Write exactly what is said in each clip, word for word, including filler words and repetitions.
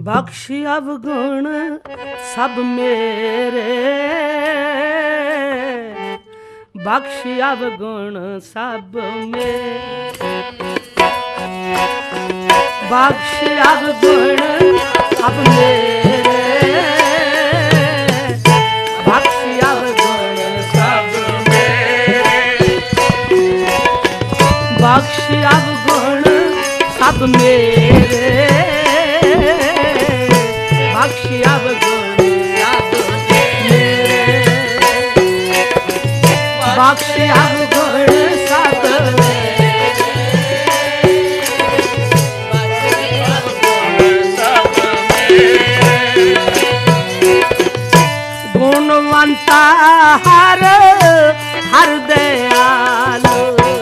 बख्शी अवगुण सब मेरे, बख्शी अवगुण सब मेरे, बख्शी अवगुण सब मेरे, बख्शी अवगुण सब मेरे, बख्शी अवगुण सब मेरे, बख्शी अवगुण सब मेरे, बख्शी अवगुण सब गुणवंता हर हर दयालु,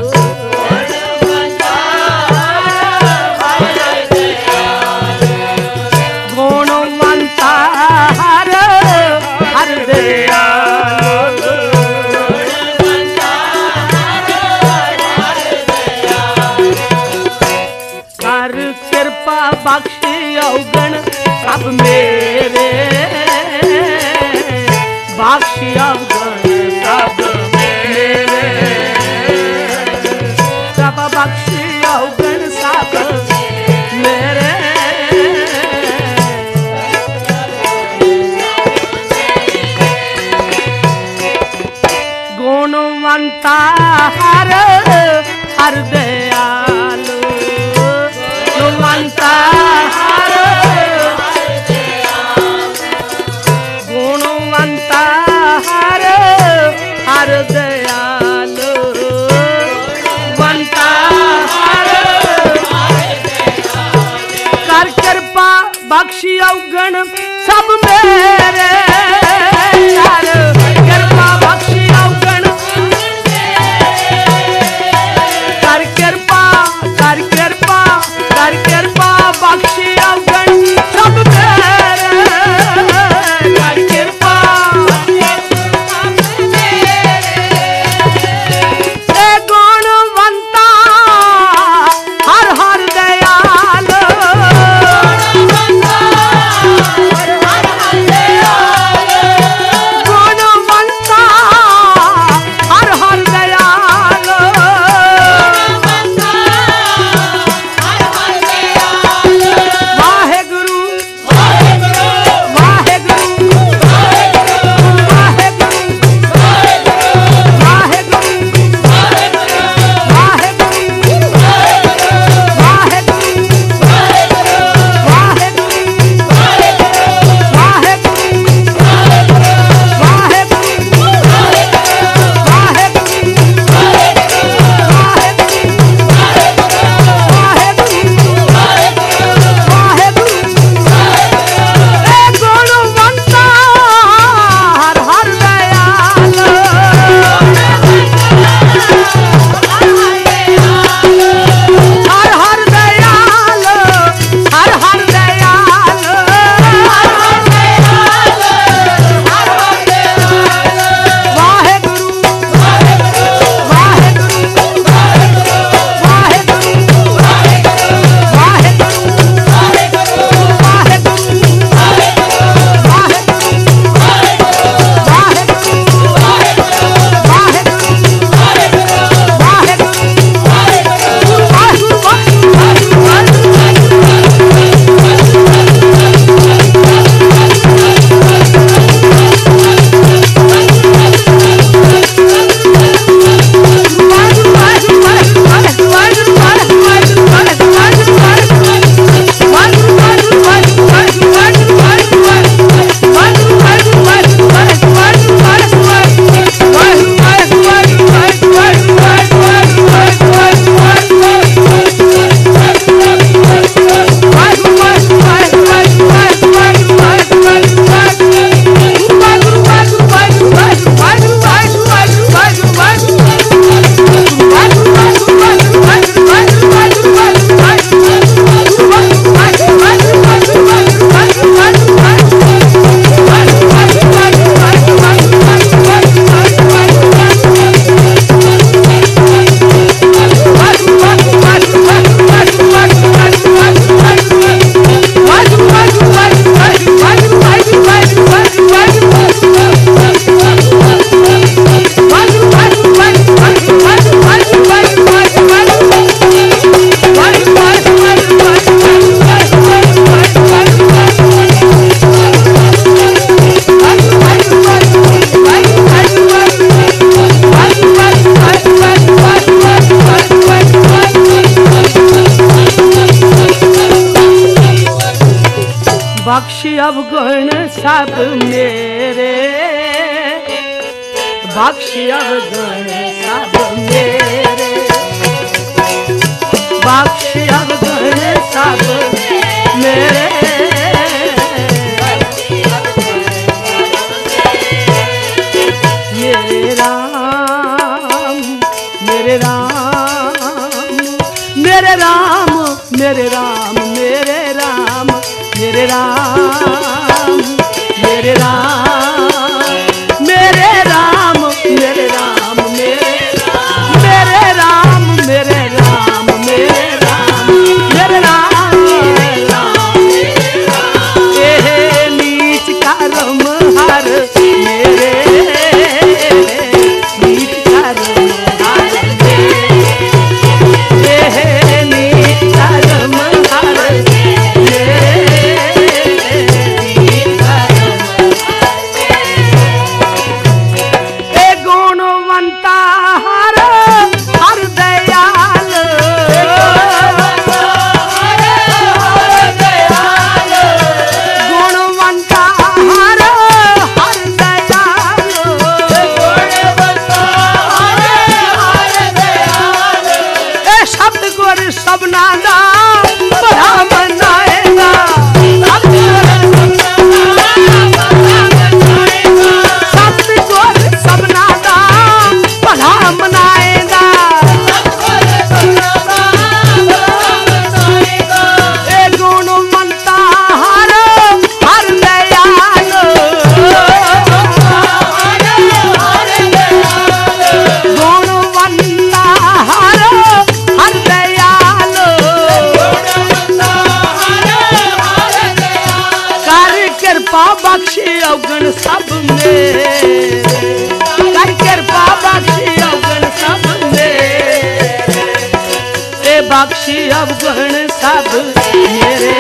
गुणवंता हर हर दयालु, कर कृपा बख्शी अवगुण सब मेरे, बख्शी अवगुण सब मेरे, सब बख्शी अवगुण सब मेरे, गुणवंता हर हर दयालु, गुणवंता हर गुणवंता हर हर दयालु, गुणवंता हर कर कृपा बख्शी अवगुण सब मेरे, कर कृपा बख्शी अवगुण कर कृपा कर कृपा कर कृपा बख्शी अवगुण सब मेरे, कर कृपा ए गुणवंता हर हर दयालु, गुणवंता बख्शी अवगुण सब मेरे, बख्शी अवगुण सब मेरे, बख्शी अवगुण सब मेरे, मेरे राम मेरे राम मेरे राम मेरे राम मेरे राम मेरे राम मेरे राम मेरे राम मेरे राम मेरे मेरे राम मेरे राम मेरे राम मेरे राम ये नीच कर्म हर मेरे, नीच कर्म हर ये नीच कर्म हर सबना दा बड़ा मनाएगा, सतगुर सबना दा बड़ा मनाएगा, ए गुणवंता हर हर दयाल, गुणवंता हर हर दयाल, कृपा बख्शे अवगुण सब मेरे, कर कृपा बख्शे अवगुण सब मेरे, ए बख्शे अवगुण सब मेरे,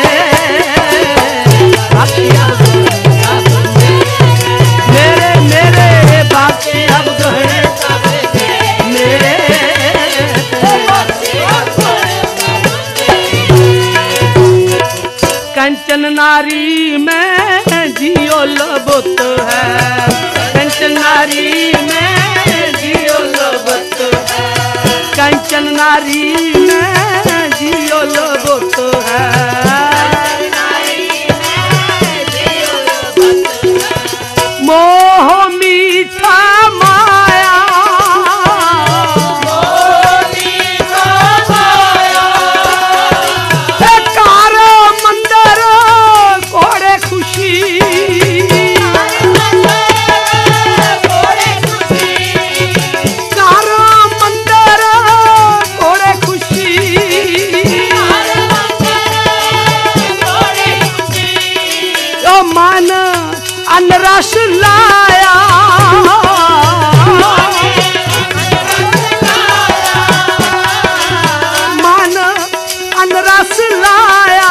बख्शे अवगुण सब मेरे मेरे बख्शे अवगुण सब मेरे, कंचन नारी में जियो लबुत है, कंचन नारी में जियो लबुत है, कंचन नारी में जियो लबुत है, मोह मीठा माया, मोह मीठा माया, कारो मंदिर कोड़े खुशी, कारो मंदिर कोड़े खुशी, ओ मन अनरस लाया, मन अनरस लाया,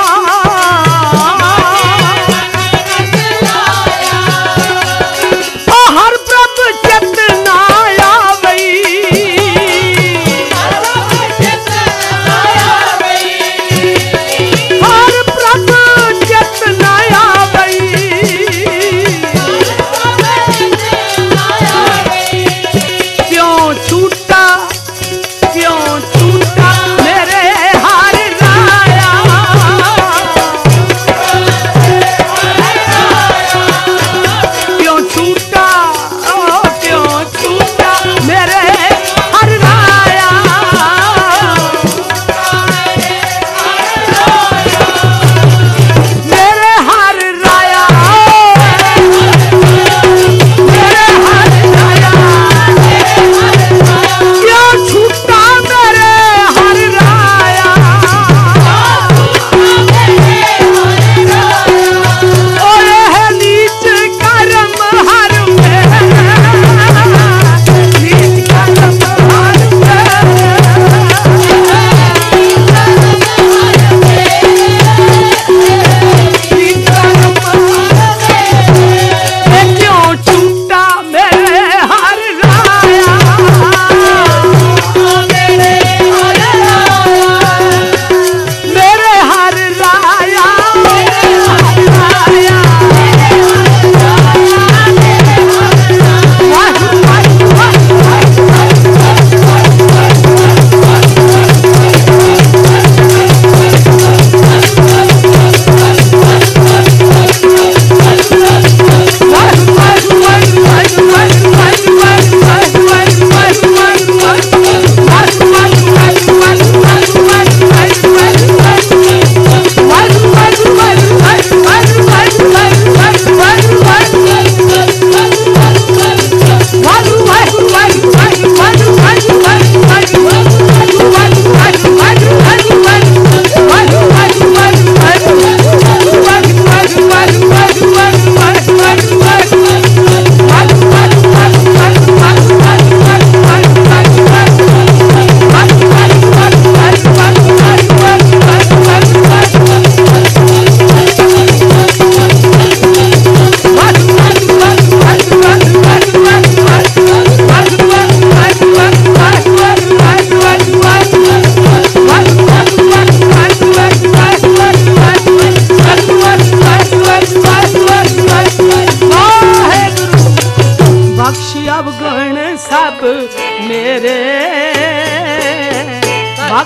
ओ हर प्रभ चेतना आवई, हर प्रभ चेतना आवई,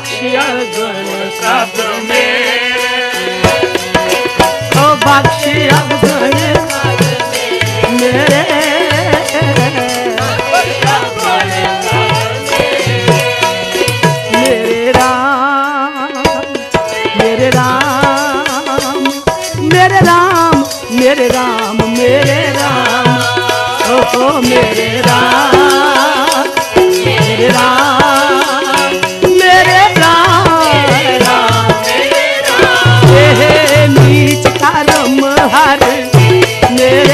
बख्शी अवगुण सब मेरे, ओ बख्शी अवगुण मेरे, मेरे राम मेरे राम मेरे राम मेरे राम मेरे राम, ओ, ओ मेरे राम मेरे राम मेरे राम, हे नीच कर्म हर मेरे,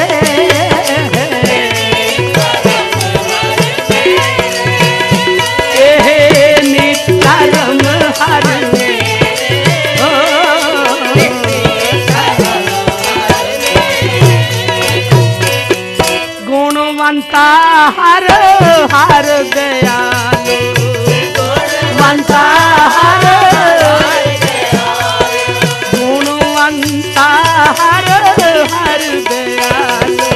हे नीच कर्म हर, गुणवंता हर हर दयालु, गुणवंता हर गुणवंता हर हर दयालु,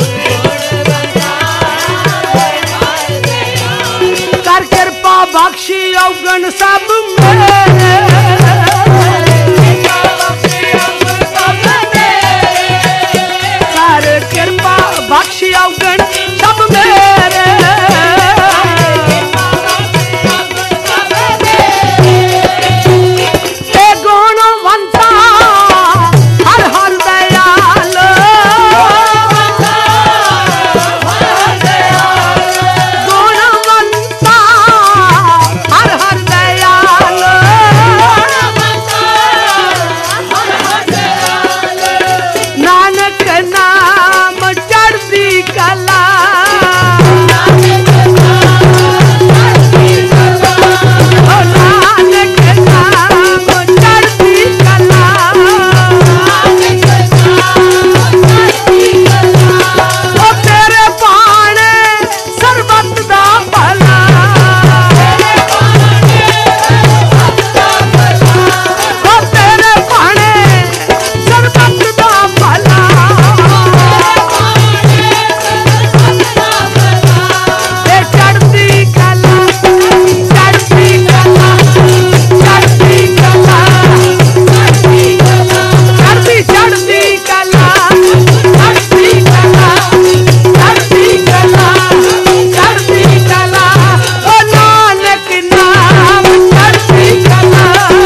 कर कृपा बख्शी अवगुण सब मेरे, कर कृपा बख्शी अवगुण सब मेरे, ए गुणवंता हर हर दयाल, गुणवंता हर हर दयाल, नानक नाम चढ़ती कला, नानक नाम चढ़ती कला, ओ तेरे पाने सरबत दा भला, ओ तेरे पाने सरबत दा भला, ए चढ़ती कला चढ़ती कला चढ़ती कला चढ़ती चढ़ती कला चढ़ती कला चढ़ती कला चढ़ती कला, ओ नानक नाम चढ़ती कला,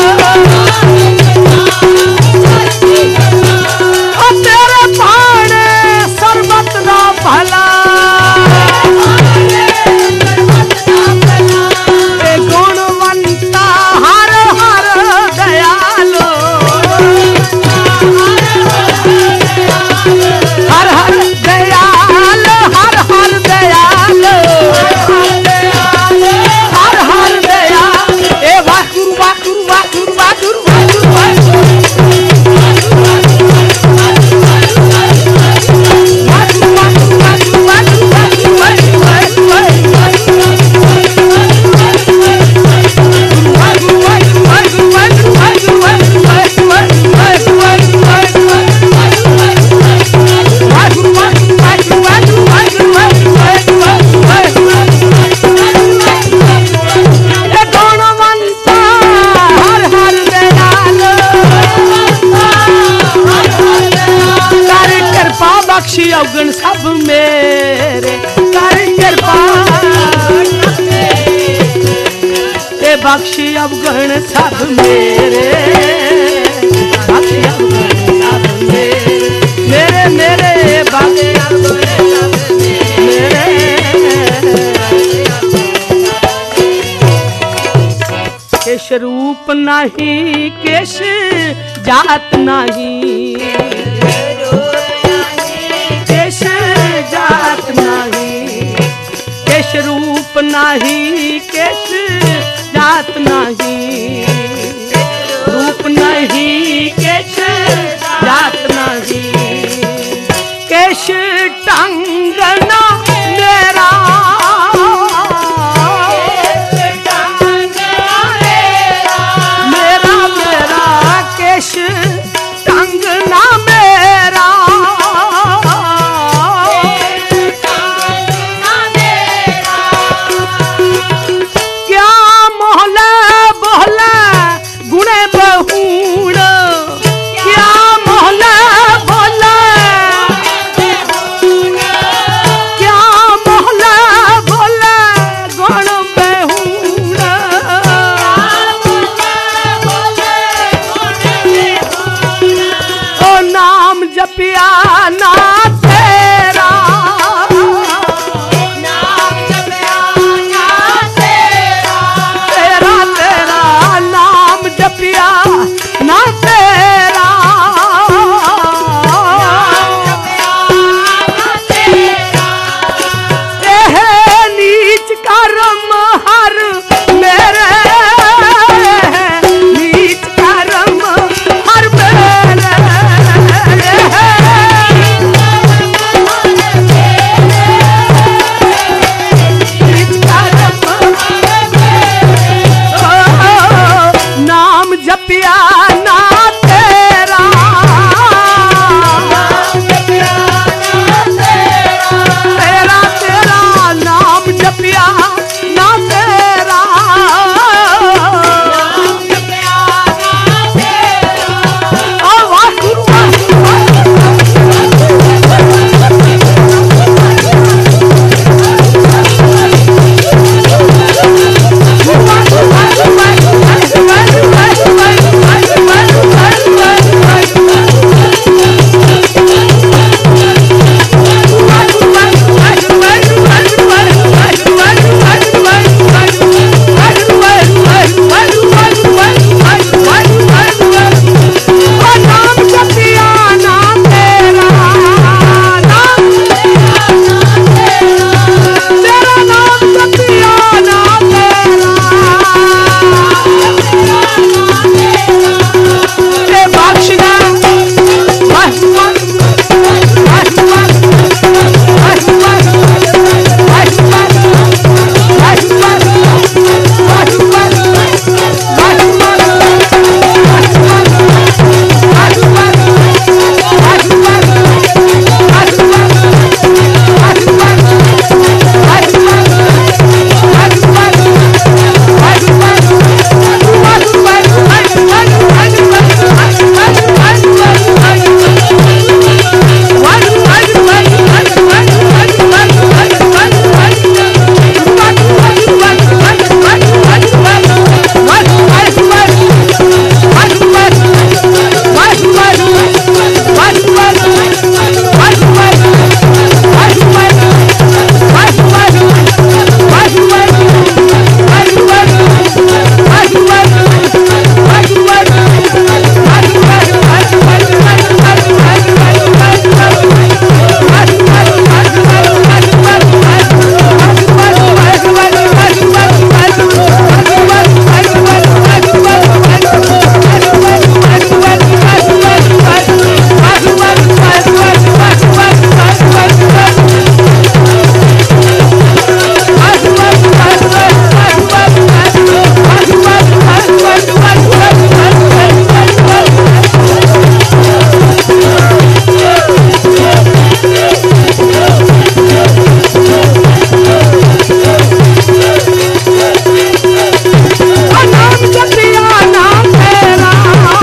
ओ तेरे पाने सरबत दा भला, ए गुणवंता हर हर दयालो, हर हर दयाल हर हर दयाल, हर हर दयाल, ए वाकुर वाकुर वाकुर वाकुर वाकुर वाकुर बख्शी अवगुण सब मेरे, कर कृपा ते बख्शी अवगुण सब मेरे, बख्शी अवगुण सब मेरे, मेरे मेरे बख्शी अवगुण सब मेरे, केश रूप नहीं केश जात नहीं, केश जात नहीं, केश रूप नहीं केश जात नहीं, रूप नहीं केश जात नहीं, केश टंगना मेरा, मेरा मेरा केश टंगना जपिया ना तेरा, नाम जपिया ना तेरा, तेरा तेरा नाम जपिया ना तेरा, नाम जपिया ना तेरा, एह नीच कर्म हर मेरे, नीच कर्म हर मेरे, नीच कर्म ओ, नाम जपिया ना तेरा, जपिया ना तेरा, तेरा तेरा नाम जपिया ना तेरा, नाम जपिया ना तेरा, ओ वाहिगुरु नाम जपिया ना तेरा, नाम तेरा नाम जपिया ना तेरा, ए बख्शना वाहिगुरु नाम जपिया ना तेरा,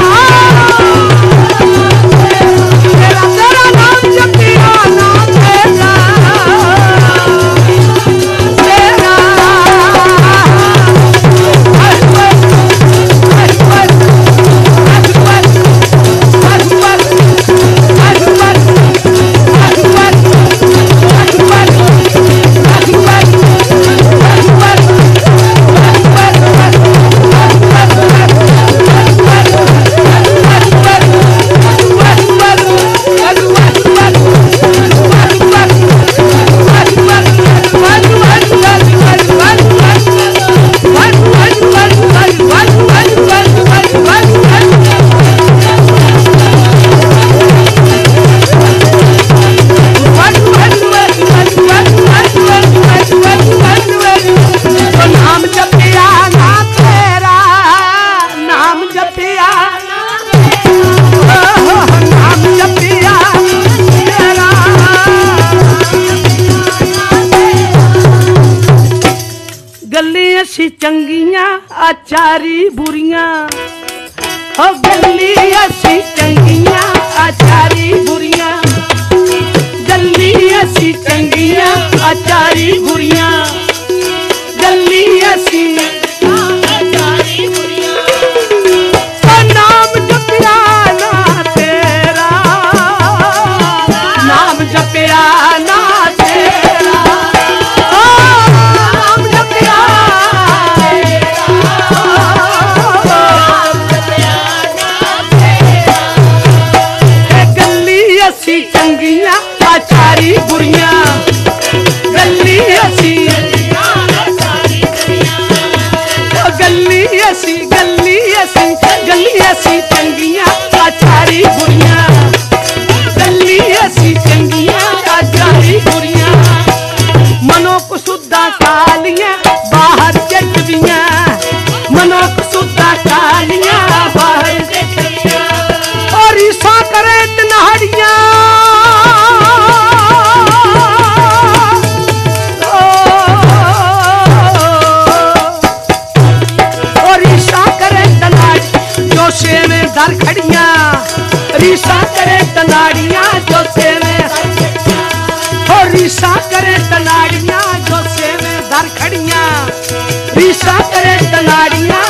तेरा तेरा नाम जपिया ना तेरा, तेरा नाम जपिया ना तेरा, नाम जपिया नाम जपिया तेरा, गल्ली असी चंगियां आचारी बुरियां, ओ गल्ली असी चंगियां आचारी बुरियां, गल्ली असी चंगियां आचारी बुरियां, गल्ली असी आचारी बुरिया, नाम जपिया ना तेरा, असी चंगियां आचारी बुरियां गल्ली असी गल्ली असी गल्ली असी गल्ली असी चंगियां आचारी बुरियां गल्ली असी चंगियां आचारी बुरियां मनो कुसुदा कालियां बाहर जटदियां मनो कुसुदा कालियां बाहर जटदियां और ईसा करे तनाड़ियां और ईसा करे तनाड़ी जो सेवे दर खड़ियां रीसा करे तनाड़ियां जो सेवे और रीसा करे तनाड़ियां जो सेवे दर खड़ियां रीसा करे तनाड़ियां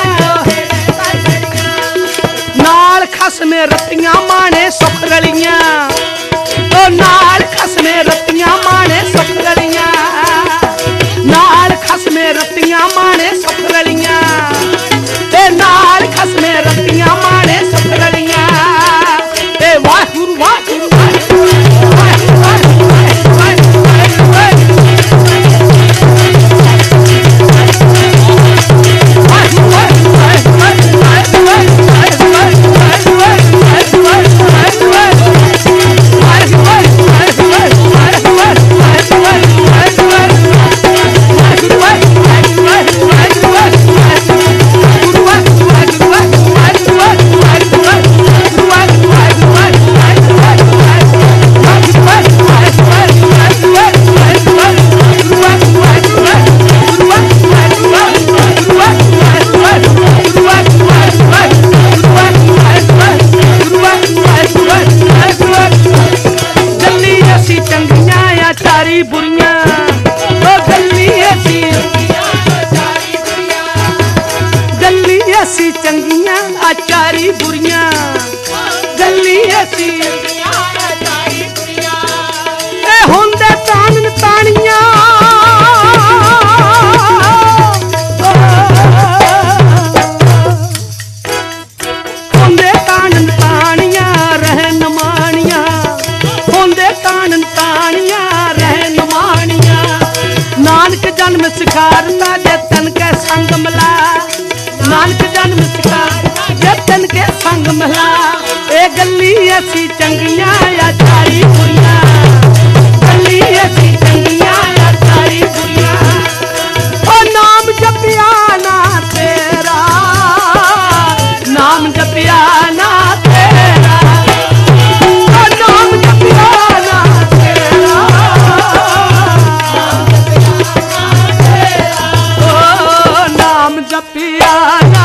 नाल खसमे रतियां माने सुख रलियां ओ नाल खसमे रतियां माने सुख रलियां नाल खसमे रतियां माने सुख रलियां ते नाल खसमे रतियां माने सुख रलियां ते वाहिगुरू वाहिगुरू आचारी बुरियां गल्ली असी ए होंदे तान तानियां होंदे तान तानियां रहन मानियां होंदे तान तानियां रहन मानियां नानक जन्म सिखारता जे तन के संग मिला नानक जन्म सिखार जतन के संग मिला ए गल्ली असी चंगियां आचारी बुरियां गल्ली असी चंगियां आचारी बुरियां ओ नाम जपिया ना तेरा नाम जपिया ना तेरा ओ नाम जपिया ना तेरा ओ नाम जपिया ना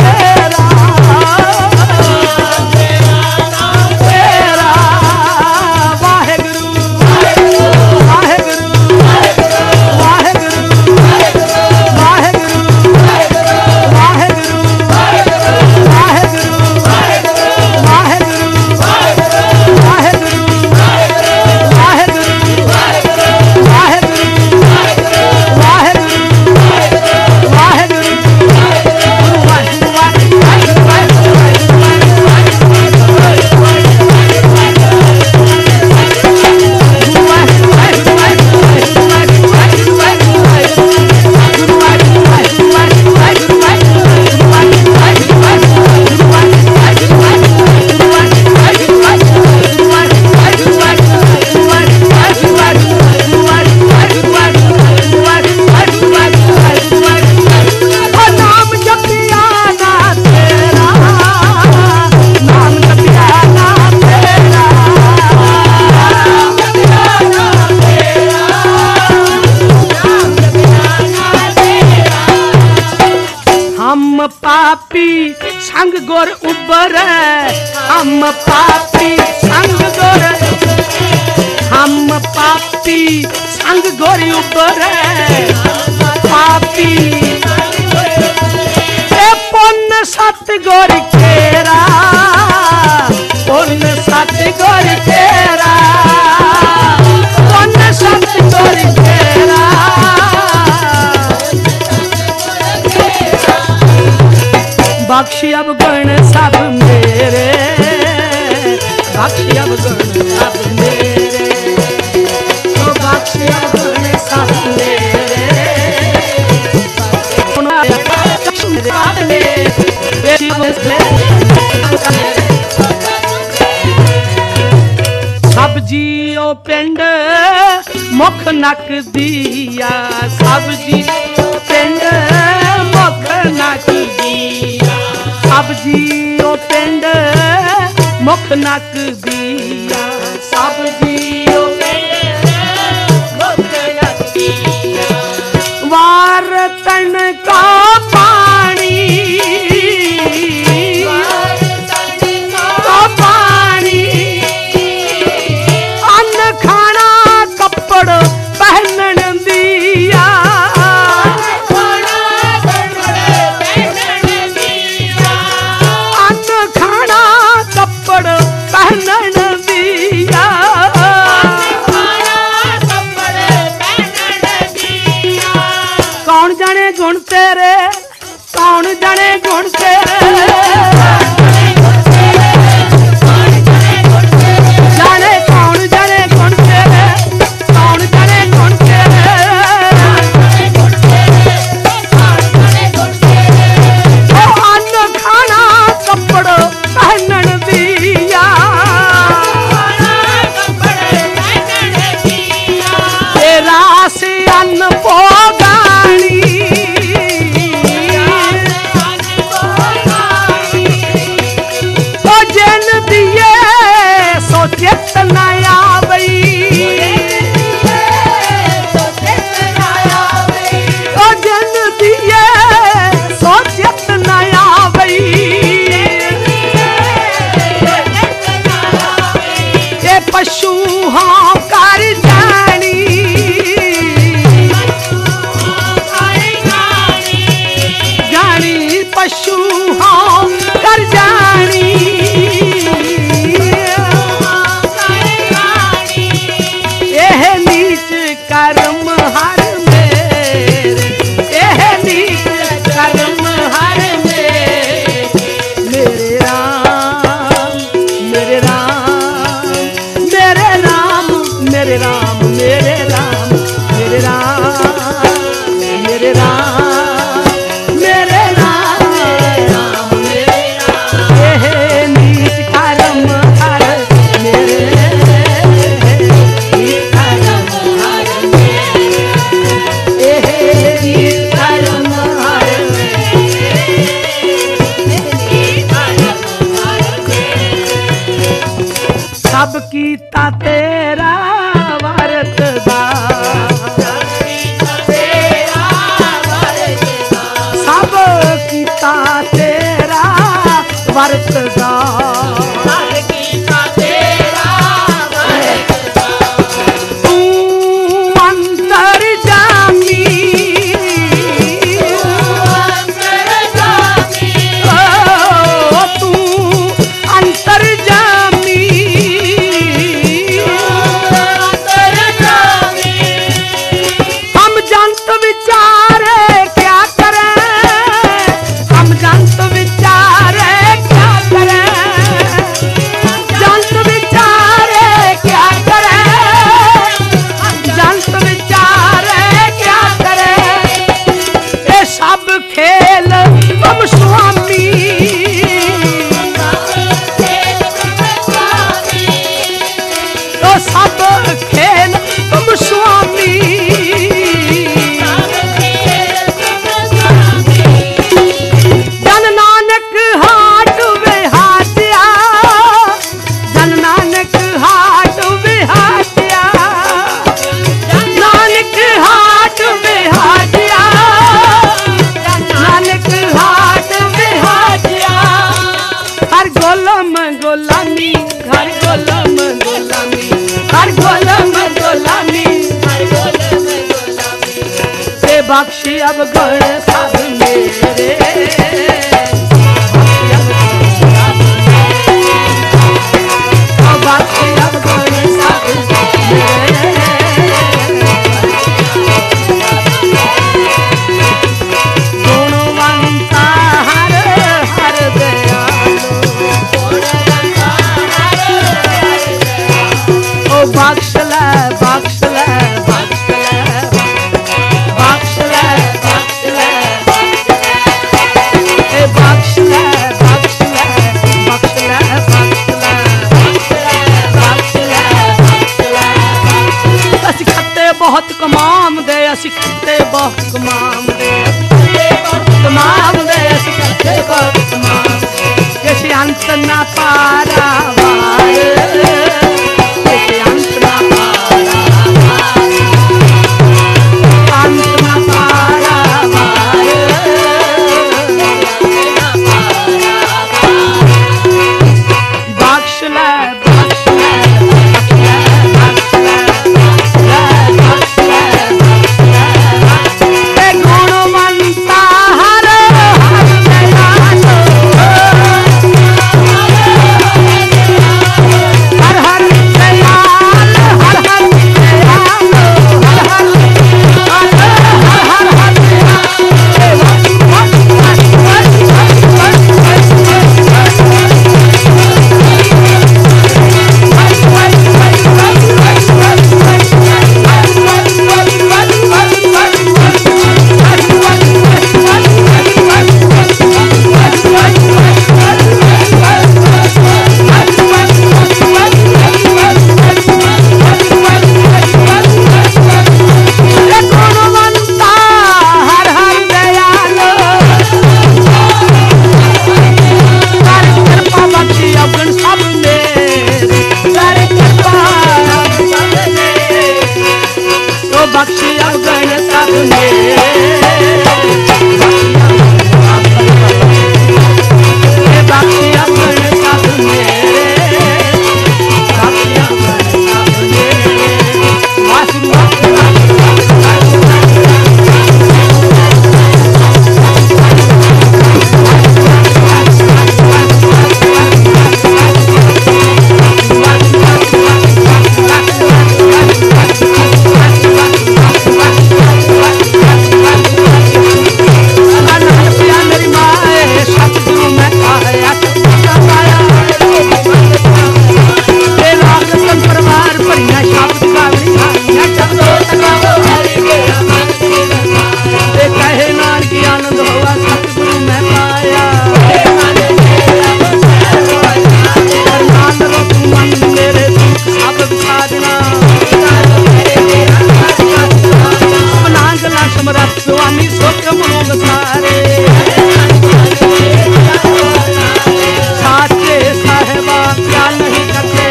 पापी संग गोर उबर हम पापी संग गोर हम पापी संग गोर उबर पापी ए पुन सत गोर केरा पुन सत गोर केरा पुन सत गोर केरा बख्शी अब गुण सब मेरे बख्शी अब गुण सब मेरे सब जीओ पिंड मुख नक दिया, सब जीओ पिंड मुख नक दिया, सब जीओ पिंड मुख नक दिया, सब जीओ पिंड मुख नक दिया। वार तन का पानी पहनन दिया, अन्न खाना कपड़ पहनन दिया, कौन जाने गुण तेरे, कौन जाने गुण तेरे, जाने कौन जाने गुण तेरे, कौन जाने गुण तेरे, ओ अन्न खाना कपड़ पहनन दिया, तेरा से अन्न पोगानी, ओ जन दिए सो चित नया बई, ओ जन दिए सो चित नया बई, ये पशु हाँ कर जानी, जानी पशु हाँ कर जानी, यह नीच कर्म हर मेरे, यह नीच कर्म हर मेरे, मेरे राम मेरे राम मेरे राम मेरे राम मेरे राम मेरे राम मेरे राम मेरे राम राम मेरे राम, यह नीच कर्म हर मेरे, नीच कर्म हर मेरे, यह नीच कर्म हर मेरे, नीच कर्म हर मेरे। सब कीता तेरा वरतदा, सब कीता तेरा वरतदा, तू अंतर जामी, ओ तू अंतर जामी, हम जंत विचारे क्या करें, हम जंत विचारे क्या करें, जंत विचारे क्या करें, जंत विचारे क्या करें, ये सब खेल तुम स्वामी, तो सब खेल तुम स्वामी, जन नानक हाट विहाटिया, जन नानक हाट विहाटिया, नानक हाट विहाटिया, नानक हाट विहाटिया, हर गोलम गोलामी, हर गोलम गोलामी, हर गोलम गोलामी, हर गोलम गोलामी, ते बख्शी अब गण सब मेरे, बख्शी अब गण सब मेरे, गुणवंता हर हर दयालु, ओ बख्श ले बख्श ले बख्श ले बख्श ले बख्श ले, ए बख्श ले बख्श बख्शी अवगण सब मेरे बख्शी अवगण सब मेरे बख्शी अवगण सब मेरे वासुदेव स्वामी सुख मोग सारे साचे साहेबा क्या नहीं करते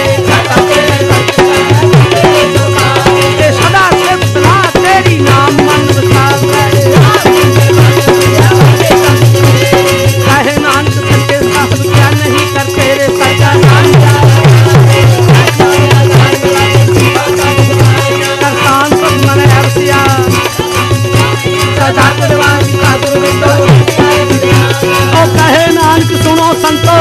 रे सदा सिफतना तेरी नाम मन कहे नानक सच्चे साहब क्या नहीं करते रे सच्चा नाम करसान सब मन अवसिया ओ कहे नानक सुनो संतो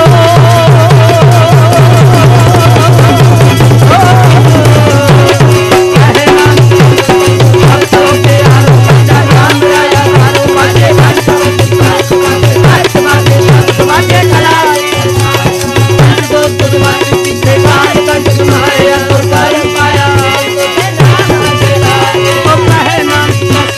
कहे नानक भक्तों के यारो सच्चा नाम मेरा यारो बाजे बाजे खड़ा दो बुधवार पीछे गाय का तुम्हारे अंतर पाया ओ कहे नानक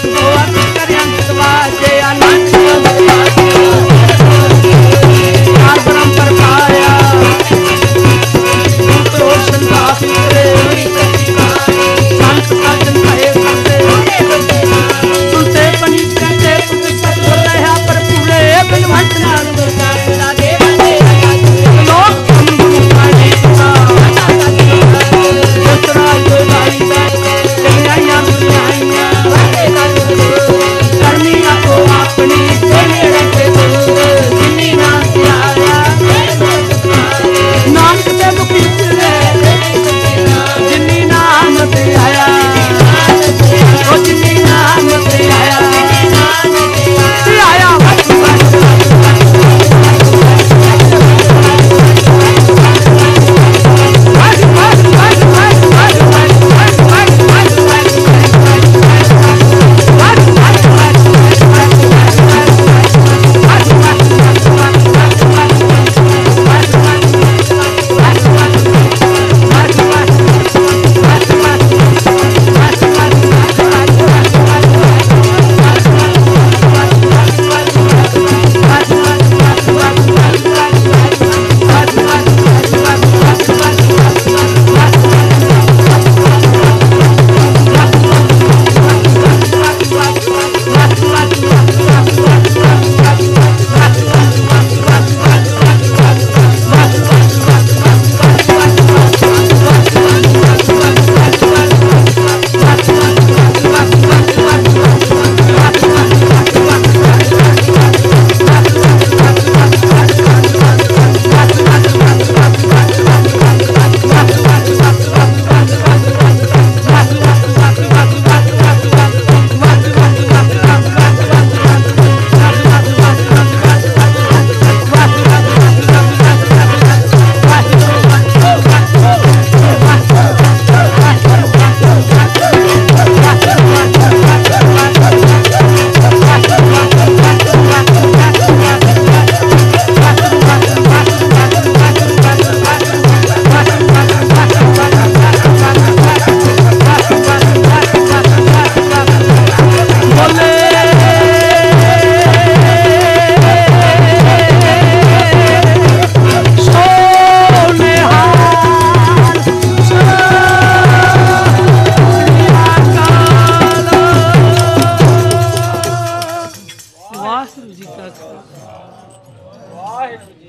वाहिगुरु जी का खालसा वाहिगुरु